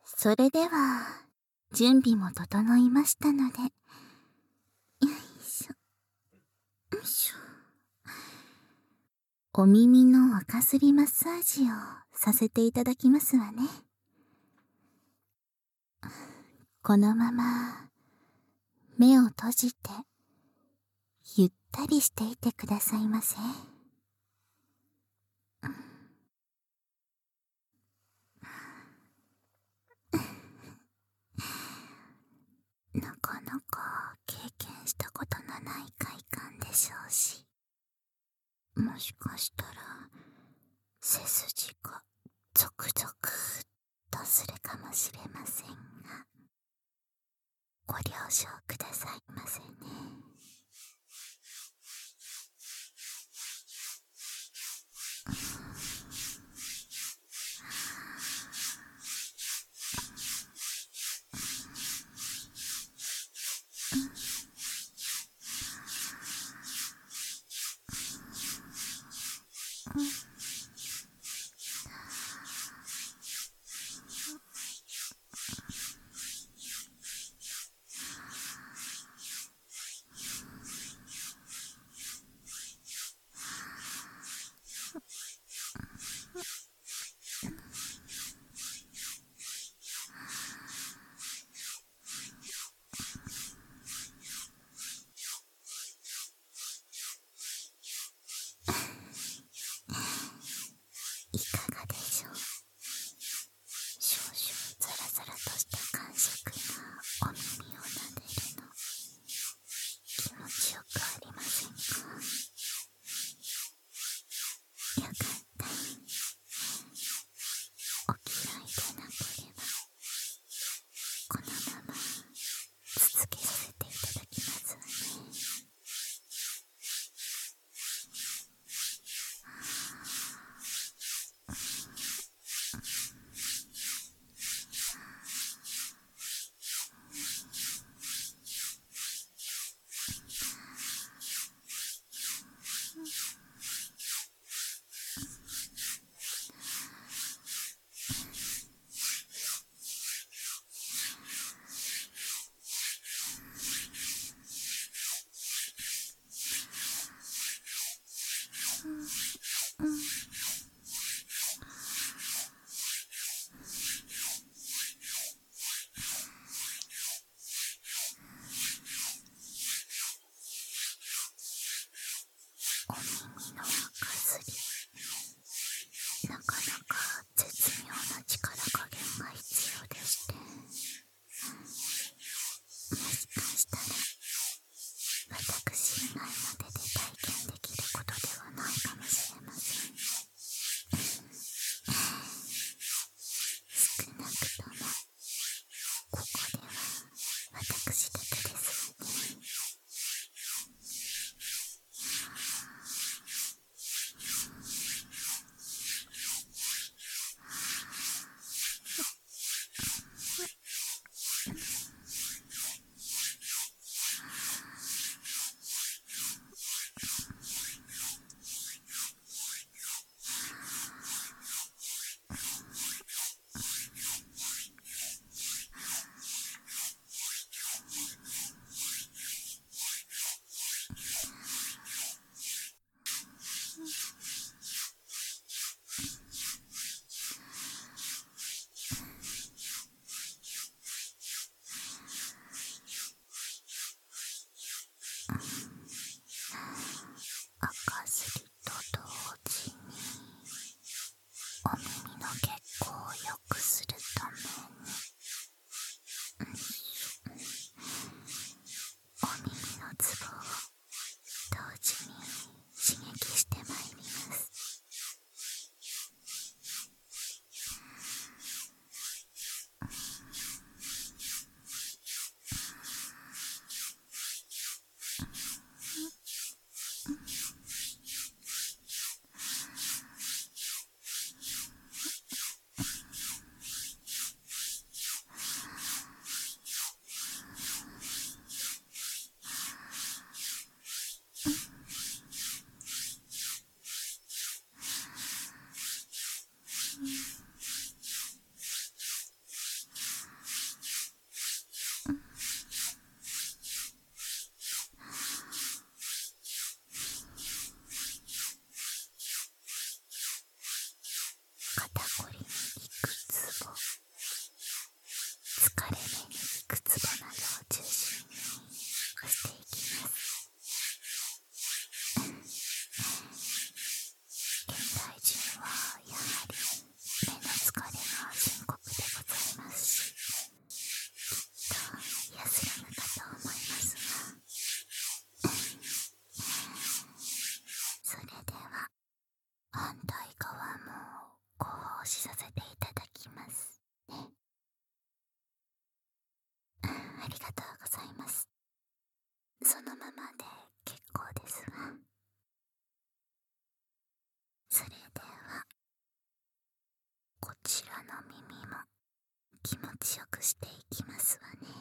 それでは、準備も整いましたので、よいしょ、よいしょ。お耳の赤すりマッサージをさせていただきますわね。このまま、目を閉じて、ゆったりしていてくださいませ。なかなか経験したことのない快感でしょうし、もしかしたら背筋がゾクゾクとするかもしれませんが、ご了承くださいませね。 ありがとうございます。そのままで結構ですわ。それでは、こちらの耳も気持ちよくしていきますわね。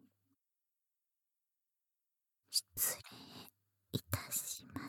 失礼いたします。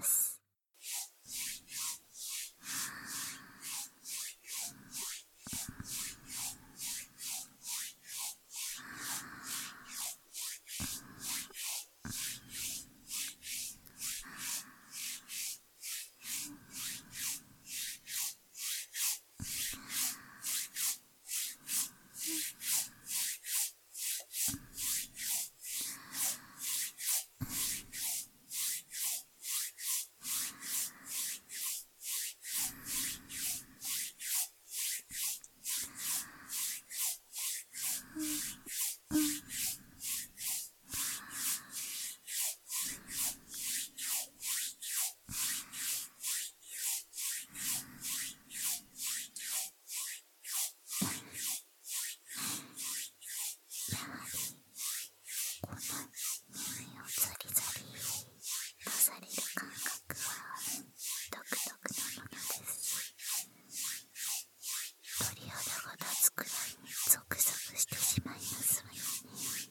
この耳をザリザリとされる感覚は独特なものですし、鳥肌が立つくらいにゾクゾクしてしまいますわよね。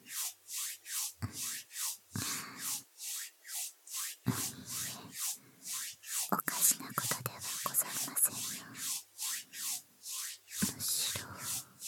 おかしなことではございませんよ。むしろ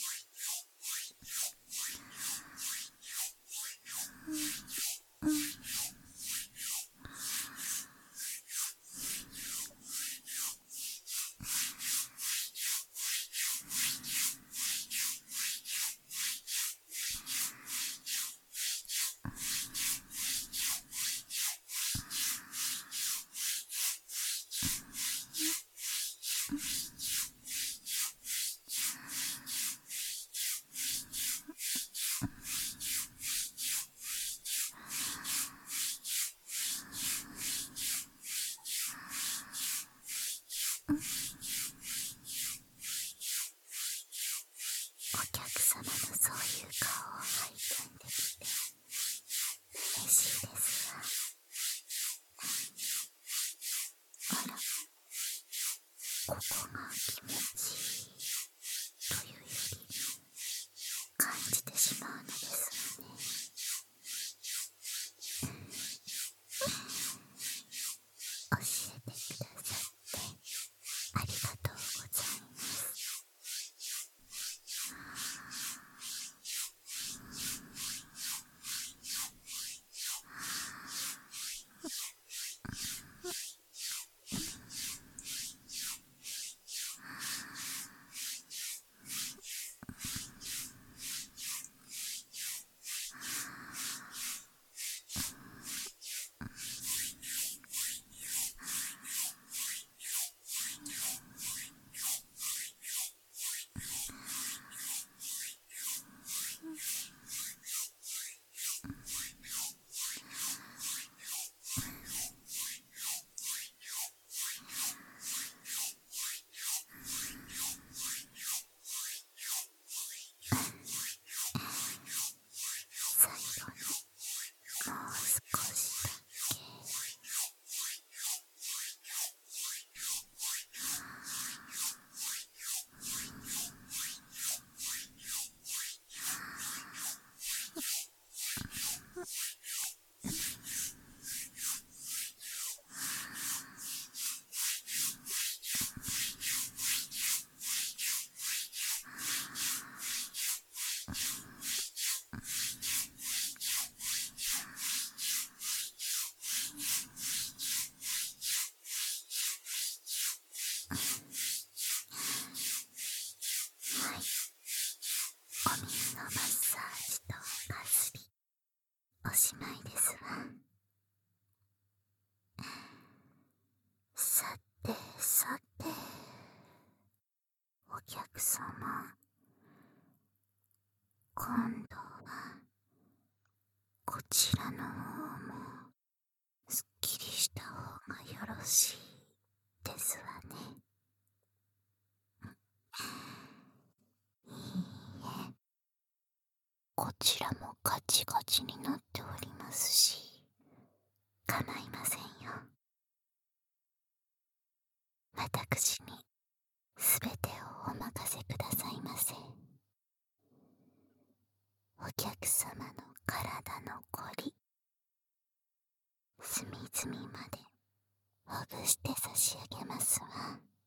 お客様のそういう顔を拝見できて嬉しいですわ。あら、ここが気持ちいいというより感じてしまうのですわね。教えてくださってありがとうございます。最後にもう少しだけ。はい、お耳のマッサージとかすりおしまいですわ。さてさて、お客様、今度はこちらの方もすっきりした方がよろしいですわね。いいえ、 こちらもガチガチになっておりますし、構いませんよ。私にすべてをお任せくださいませ。お客様の体のこり、隅々までほぐして差し上げますわ。